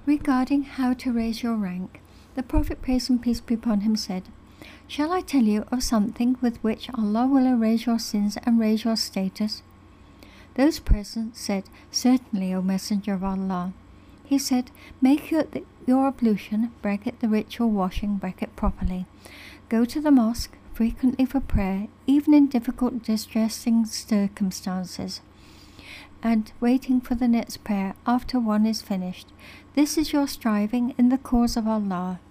Regarding how to raise your rank, the Prophet, praise and peace be upon him, said, "Shall I tell you of something with which Allah will erase your sins and raise your status?" Those present said, "Certainly, O Messenger of Allah." He said, "Make your ablution (the ritual washing) properly. Go to the mosque frequently for prayer, even in difficult, distressing circumstances, and waiting for the next prayer after one is finished. This is your striving in the cause of Allah.